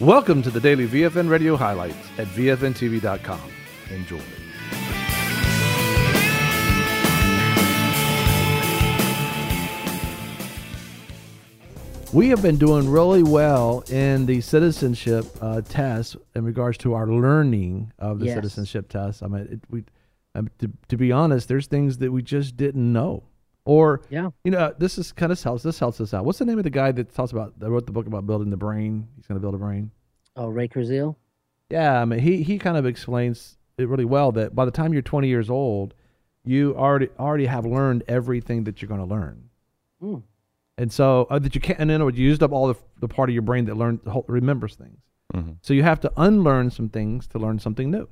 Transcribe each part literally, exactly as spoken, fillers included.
Welcome to the daily V F N Radio highlights at V F N T V dot com. Enjoy. We have been doing really well in the citizenship uh, test in regards to our learning of the Yes. citizenship test. I mean, it, we, um, to, to be honest, there's things that we just didn't know. Or, Yeah. you know, this is kind of helps. This helps us out. What's the name of the guy that talks about that wrote the book about building the brain? He's going to build a brain. Oh, Ray Kurzweil? Yeah, I mean, he he kind of explains it really well that by the time you're twenty years old, you already already have learned everything that you're going to learn. Mm. And so uh, that you can't, and then you used up all the, the part of your brain that learns, remembers things. Mm-hmm. So you have to unlearn some things to learn something new.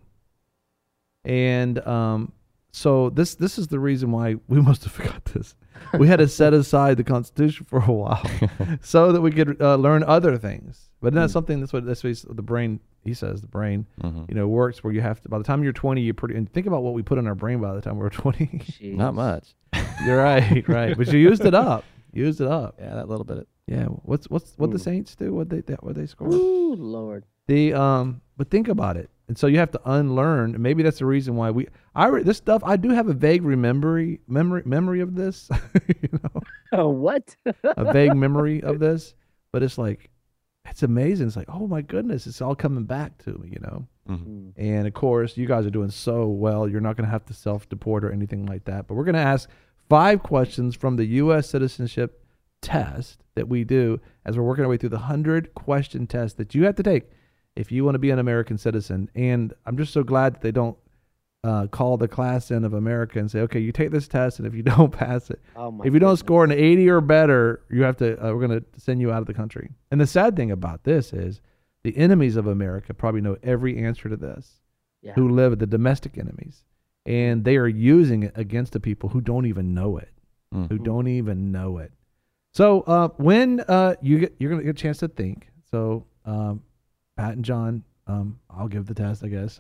And um, so this this is the reason why we must have forgot this. We had to set aside the Constitution for a while so that we could uh, learn other things. But that's mm-hmm. something that's what that's what the brain. He says the brain, mm-hmm. you know, works where you have to. By the time you're twenty, you're pretty. And think about what we put in our brain by the time we're twenty. Not much. You're right, right. But you used it up. Used it up. Yeah, that little bit. Yeah. What's what's what Ooh. the Saints do? What they what they score? Ooh, Lord. The um. But think about it. And so you have to unlearn. And maybe that's the reason why we. I re, this stuff. I do have a vague memory memory memory of this. you know. Oh, what? A vague memory of this, but it's like. It's amazing. It's like, oh my goodness, it's all coming back to me, you know. Mm-hmm. And of course, you guys are doing so well. You're not going to have to self-deport or anything like that. But we're going to ask five questions from the U S citizenship test that we do as we're working our way through the hundred question test that you have to take if you want to be an American citizen. And I'm just so glad that they don't uh, call the class in of America and say, okay, you take this test, and if you don't pass it, oh my if you don't goodness. score an eighty or better, you have to. Uh, we're going to send you out of the country. And the sad thing about this is, the enemies of America probably know every answer to this. Yeah. Who live the domestic enemies, and they are using it against the people who don't even know it, mm-hmm. who don't even know it. So uh, when uh, you get, you're going to get a chance to think. So um, Pat and John. Um, I'll give the test, I guess.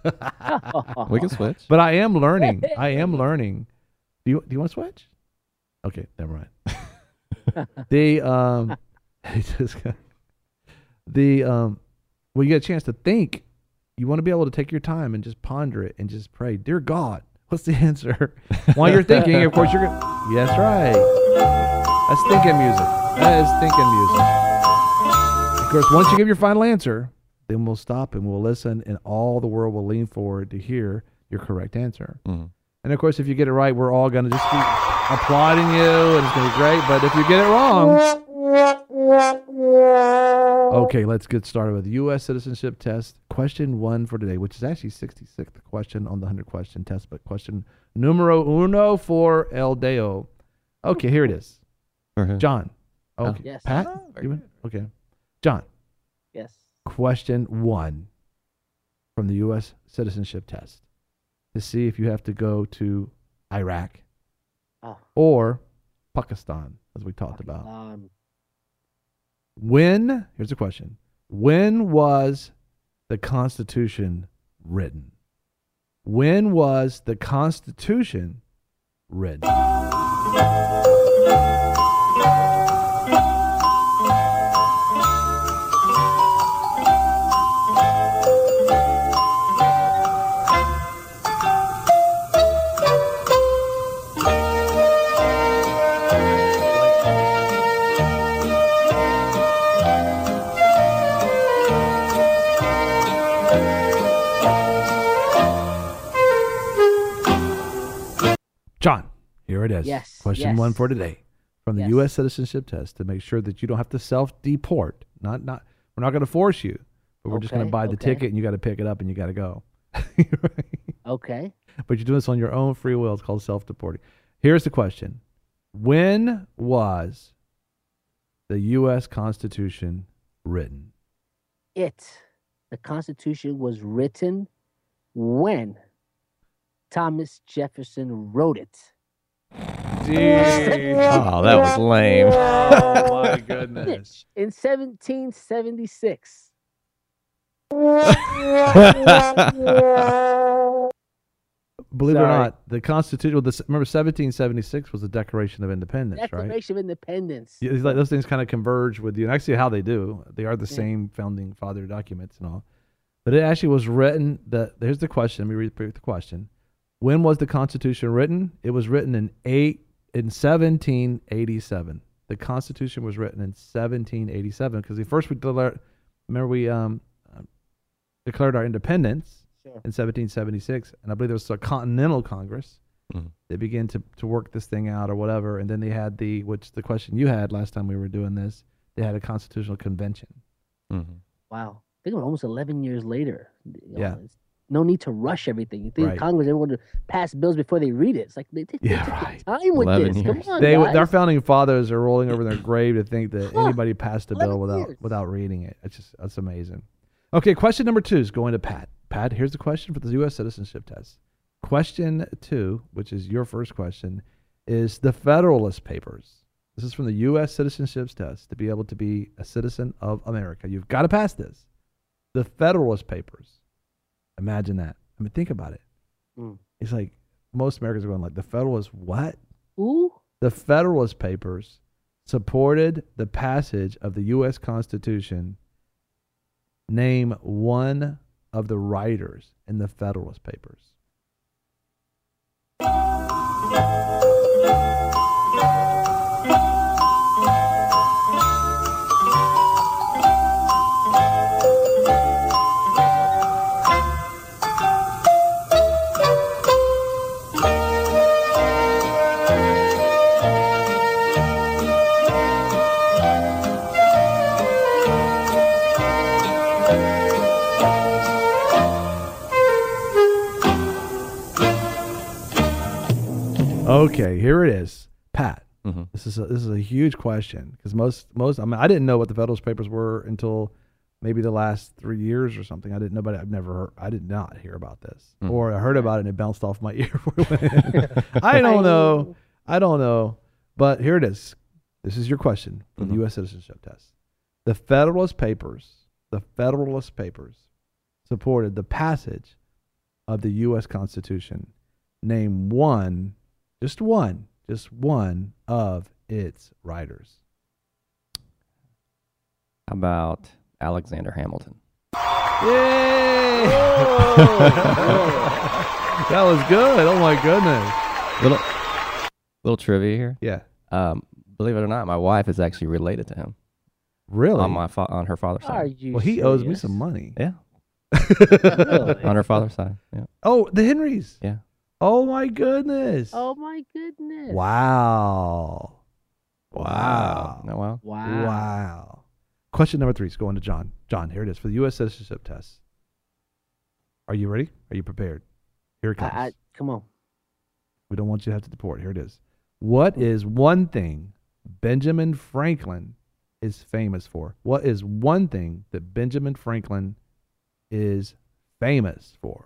We can switch. But I am learning. I am learning. Do you do you want to switch? Okay, never mind. the um, the um, when you get a chance to think, you want to be able to take your time and just ponder it and just pray, dear God, what's the answer? While you're thinking, of course, you're gonna. Yes, right. That's thinking music. That is thinking music. Of course, once you give your final answer, then we'll stop and we'll listen, and all the world will lean forward to hear your correct answer. Mm-hmm. And of course, if you get it right, we're all going to just be applauding you, and it's going to be great. But if you get it wrong, okay, let's get started with the U S citizenship test. Question one for today, which is actually sixty-sixth question on the hundred question test, but question numero uno for El Deo. Okay, here it is. Uh-huh. John. Okay. Oh, yes. Pat? Oh, You win? Okay. John. Yes. Question one from the U S citizenship test to see if you have to go to Iraq oh. or Pakistan, as we talked Pakistan. about. When, here's the question, when was the Constitution written? When was the Constitution written? John, here it is. Yes. Question yes. one for today from the yes. U S citizenship test to make sure that you don't have to self-deport. Not, not. We're not going to force you, but we're okay, just going to buy the okay. ticket, and you got to pick it up, and you got to go. Right? Okay. But you're doing this on your own free will. It's called self-deporting. Here's the question: when was the U S Constitution written? It, the Constitution was written when Thomas Jefferson wrote it. Jeez. Oh, that was lame. Oh, my goodness. In seventeen seventy-six. believe it or Sorry. not, the Constitution. Well, the, remember, seventeen seventy-six was the Declaration of Independence, right? Declaration of Independence. Yeah, it's like those things kind of converge with you. And actually, how they do, they are the Yeah. same founding father documents and all. But it actually was written. The here's the question. Let me read the question. When was the Constitution written? It was written in eight in seventeen eighty-seven. The Constitution was written in seventeen eighty-seven because the first we declared. Remember we um, declared our independence Sure. in seventeen seventy-six, and I believe there was a Continental Congress. Mhm. They began to, to work this thing out or whatever, and then they had the which the question you had last time we were doing this. They had a constitutional convention. Mhm. Wow. I think it was almost eleven years later. You know, Yeah. it's no need to rush everything. You think Right. Congress everyone to pass bills before they read it? It's like they take, they Yeah, take their right. time with eleven this. years. Come on, They guys. our founding fathers are rolling over their grave to think that Huh. anybody passed a bill eleven without years. without reading it. It's just that's amazing. Okay, question number two is going to Pat. Pat, here's the question for the U S citizenship test. Question two, which is your first question, is the Federalist Papers. This is from the U S citizenship test to be able to be a citizen of America. You've got to pass this. The Federalist Papers. Imagine that. I mean, think about it. Mm. It's like most Americans are going like, the Federalist what? Ooh. The Federalist Papers supported the passage of the U S Constitution. Name one of the writers in the Federalist Papers. Okay, here it is, Pat. Mhm. This is a, this is a huge question because most most I mean I didn't know what the Federalist Papers were until maybe the last three years or something. I didn't know, but I've never heard, I did not hear about this, Mhm. or I heard about it and it bounced off my ear. I don't know. I don't know. But here it is. This is your question for the Mhm. U S citizenship test. The Federalist Papers, the Federalist Papers supported the passage of the U S Constitution. Name one, just one, just one of its writers. How about Alexander Hamilton? Yay! That was good. Oh my goodness. Little little trivia here. Yeah. Um, believe it or not, my wife is actually related to him Really? on my fa- on her father's Are side. you well, he owes me serious? some money. Yeah, Really? on her father's side. Yeah, Oh, the Henrys. yeah. Oh my goodness. Oh my goodness. Wow. Wow. No, well, Wow. Wow. Question number three is going to John. John, here it is for the U S citizenship test. Are you ready? Are you prepared? Here it I, comes. I, come on. We don't want you to have to deport. Here it is. What is one thing Benjamin Franklin is famous for? What is one thing that Benjamin Franklin is famous for?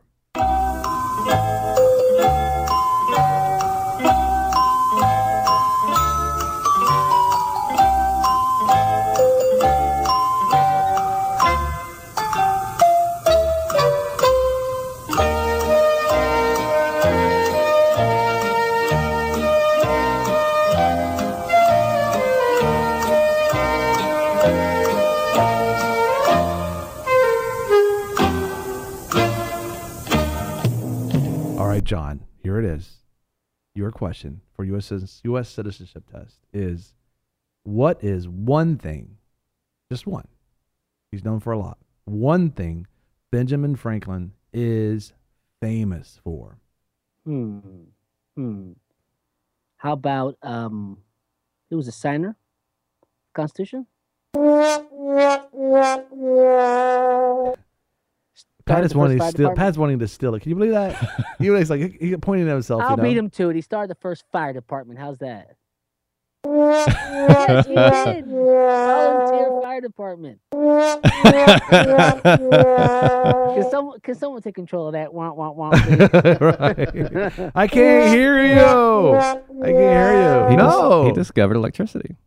All right, John, here it is. Your question for U S citizen- U S citizenship test is, what is one thing, just one, he's known for a lot, one thing Benjamin Franklin is famous for? Hmm. Hmm. How about um he was a signer? Constitution? Pat Started is the wanting first to fire steal. department? Pat's wanting to steal it. Can you believe that? he was like he, he pointing at himself. I'll you know? beat him to it. He started the first fire department. How's that? Yes, he did. Volunteer fire department. Can someone can someone take control of that? Wah, wah, wah, please? Right. I can't hear you. I can't hear you. He, dis- no. he discovered electricity.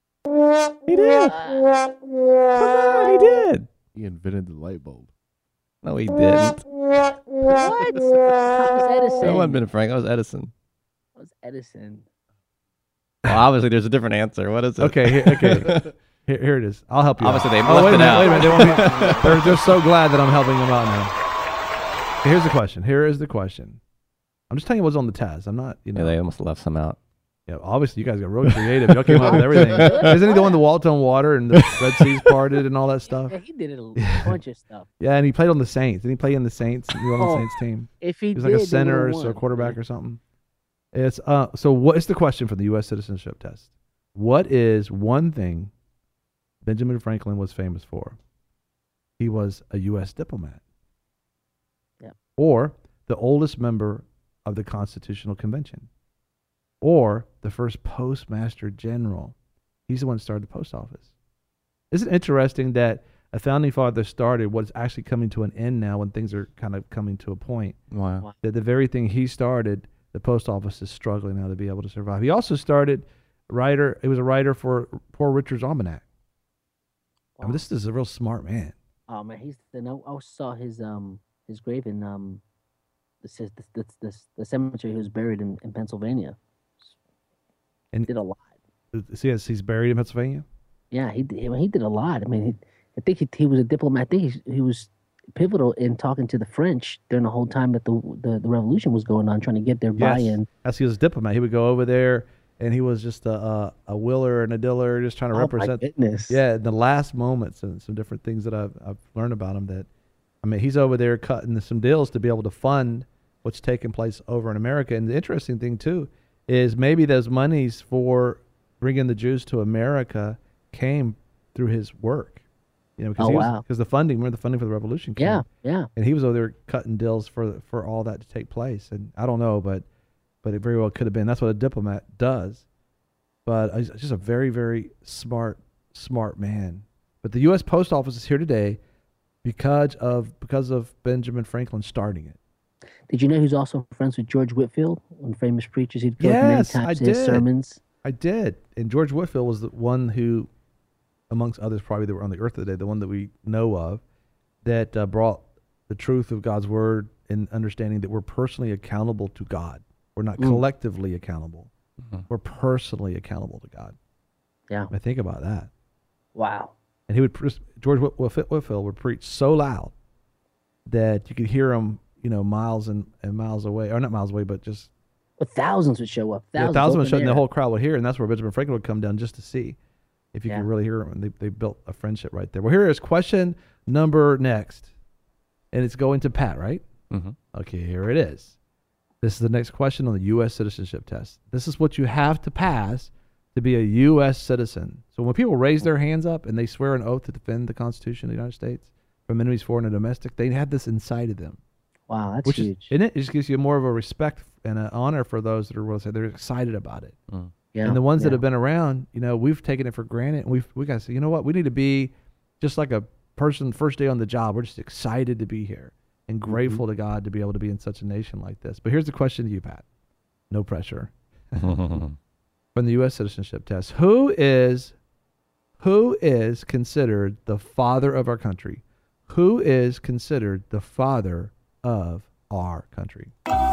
He did. Uh, Come on, he did. He invented the light bulb. No, he didn't. What? Thomas Edison. That wasn't Ben Franklin. That was Edison. That was Edison. Well, obviously, there's a different answer. What is it? Okay, here, okay. Here, here it is. I'll help you. Obviously, out. they oh, left wait a it minute, out. Wait a minute. They want me, they're, they're so glad that I'm helping them out now. Here's the question. Here is the question. I'm just telling you what's on the test. I'm not, you know. Yeah, they almost left some out. Yeah, obviously, you guys got real creative. Y'all came up with everything. Isn't he the one that walked on water and the Red Seas parted and all that stuff? Yeah, he did a bunch of stuff. Yeah, and he played on the Saints. Didn't he play in the Saints? He was on the Oh, Saints team. If he, He was did, like a they center or would've so won. quarterback or something. It's uh. So what is the question for the U S citizenship test? What is one thing Benjamin Franklin was famous for? He was a U S diplomat. Yep. Or the oldest member of the Constitutional Convention. Or the first postmaster general. He's the one that started the post office. Isn't it interesting that a founding father started what's actually coming to an end now when things are kind of coming to a point? Wow. Wow. That the very thing he started, the post office is struggling now to be able to survive. He also started writer. He was a writer for Poor Richard's Almanac. I mean, Wow. this is a real smart man. Oh man, he's the no. I saw his um his grave in um the the the, the, the cemetery he was buried in, in Pennsylvania. And- did a lot. See, yes, he's buried in Pennsylvania. Yeah, he did. I mean, he did a lot. I mean, he, I think he, he was a diplomat. I think he, he was pivotal in talking to the French during the whole time that the the, the revolution was going on, trying to get their Yes. buy-in. As he was a diplomat, he would go over there, and he was just a a, a willer and a diller, just trying to Oh represent. my goodness! Yeah, in the last moments and some different things that I've I've learned about him. That I mean, he's over there cutting some deals to be able to fund what's taking place over in America. And the interesting thing too is maybe those monies for bringing the Jews to America came through his work. You know, because Oh, he was, wow. because the funding, remember the funding for the revolution came. Yeah, yeah. And he was over there cutting deals for for all that to take place. And I don't know, but but it very well could have been. That's what a diplomat does. But he's just a very, very smart, smart man. But the U S Post Office is here today because of because of Benjamin Franklin starting it. Did you know he's also friends with George Whitfield, one of the famous preachers? He'd go many Yes, times I to his did. sermons. I did. And George Whitfield was the one who, amongst others probably that were on the earth today, the one that we know of, that uh, brought the truth of God's word and understanding that we're personally accountable to God. We're not Mm. collectively accountable. Mhm. We're personally accountable to God. Yeah. I mean, think about that. Wow. And he would, pre- George Whit- Whit- Whitfield would preach so loud that you could hear him, you know, miles and, and miles away, or not miles away, but just But thousands would show up. yeah, Thousands. thousands would open show, and the air. whole crowd would hear, and that's where Benjamin Franklin would come down just to see if you Yeah. could really hear him. And they, they built a friendship right there. Well, here is question number next, and it's going to Pat, right? Mhm. Okay, here it is. This is the next question on the U S citizenship test. This is what you have to pass to be a U S citizen. So when people raise their hands up and they swear an oath to defend the Constitution of the United States from enemies, foreign and domestic, they have this inside of them. Wow, that's Which is, huge. and it just gives you more of a respect and an honor for those that are will say they're excited about it. Mm. yeah. And the ones that yeah. have been around, you know, we've taken it for granted. And we've we got to say, you know what, we need to be just like a person first day on the job. We're just excited to be here and grateful to God to be able to be in such a nation like this. But here's the question to you, Pat. No pressure. From the U S citizenship test, who is who is considered the father of our country? Who is considered the father of our country?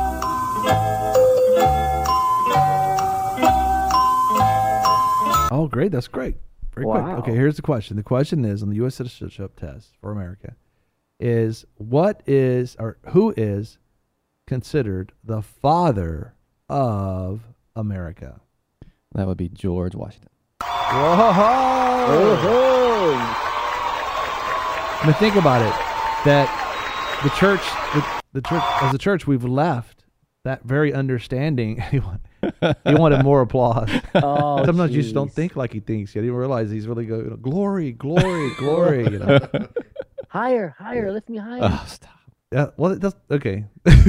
Oh, great. That's great. Very quick. Wow. Okay, here's the question. The question is on the U S citizenship test for America is what is or who is considered the father of America? That would be George Washington. Whoa! Oh, I mean, think about it. That the church, the, the church, as a church, we've left that very understanding. He wanted, he wanted more applause. oh, Sometimes you just don't jeez. think like he thinks. You didn't realize he's really going, you know, glory, glory, glory. You know. Higher, higher, lift me higher. Oh, stop. Yeah. Well, it does. Okay.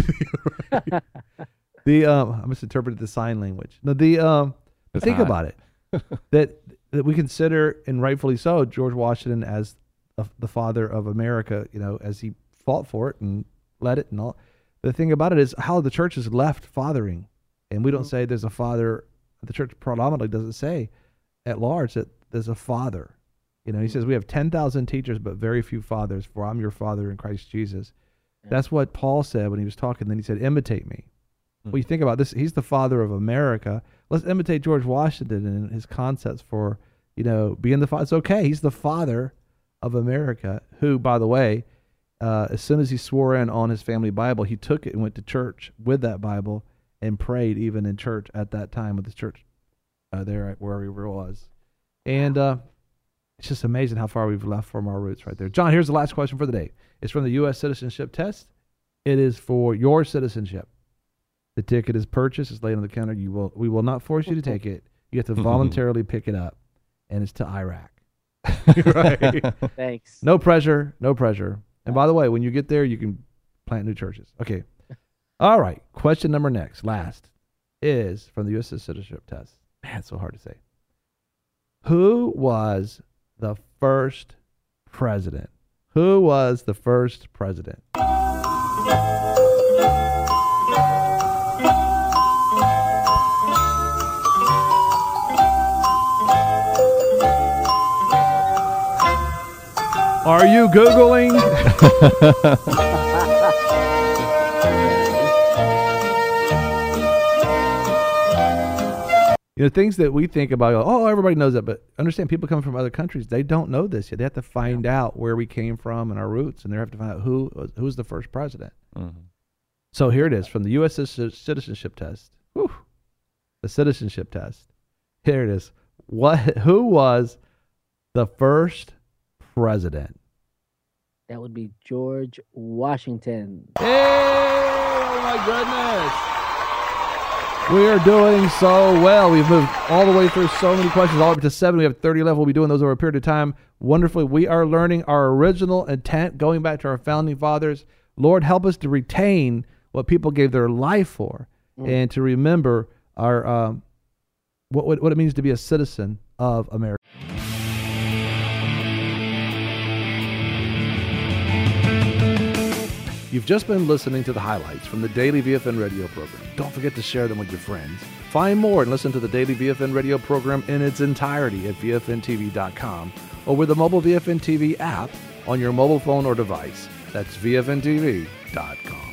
the um, I misinterpreted the sign language. No, the um, It's think hot. about it. that that we consider, and rightfully so, George Washington as the, the father of America. You know, as he fought for it and led it and all. The thing about it is how the church has left fathering, and we don't say there's a father. The church predominantly doesn't say at large that there's a father. You know, he says we have ten thousand teachers, but very few fathers, for I'm your father in Christ Jesus. Yeah. That's what Paul said when he was talking. Then he said, imitate me. Mm-hmm. Well, you think about this. He's the father of America. Let's imitate George Washington and his concepts for, you know, being the father. It's okay. He's the father of America, who, by the way, uh, as soon as he swore in on his family Bible, he took it and went to church with that Bible and prayed even in church at that time with the church uh, there at where he was. And, uh, it's just amazing how far we've left from our roots right there. John, here's the last question for the day. It's from the U S citizenship test. It is for your citizenship. The ticket is purchased. It's laid on the counter. You will. We will not force you to take it. You have to voluntarily pick it up, and it's to Iraq. Right? Thanks. No pressure. No pressure. And by the way, when you get there, you can plant new churches. Okay. All right. Question number next, last, is from the U S citizenship test. Man, it's so hard to say. Who was the first president? Who was the first president? Are you Googling? You know, things that we think about, oh, everybody knows that, but understand people come from other countries, they don't know this yet. They have to find yeah. out where we came from and our roots, and they have to find out who was, who was the first president. Mm-hmm. So here it is from the U S citizenship test. Whew. The citizenship test. Here it is. What? Who was the first president? That would be George Washington. Hey! Oh my goodness! We are doing so well. We've moved all the way through so many questions, all up to seven. We have thirty left. We'll be doing those over a period of time. Wonderfully, we are learning our original intent, going back to our founding fathers. Lord, help us to retain what people gave their life for, mm. and to remember our um, what, what what it means to be a citizen of America. You've just been listening to the highlights from the Daily V F N radio program. Don't forget to share them with your friends. Find more and listen to the Daily V F N radio program in its entirety at V F N T V dot com or with the mobile V F N T V app on your mobile phone or device. That's V F N T V dot com.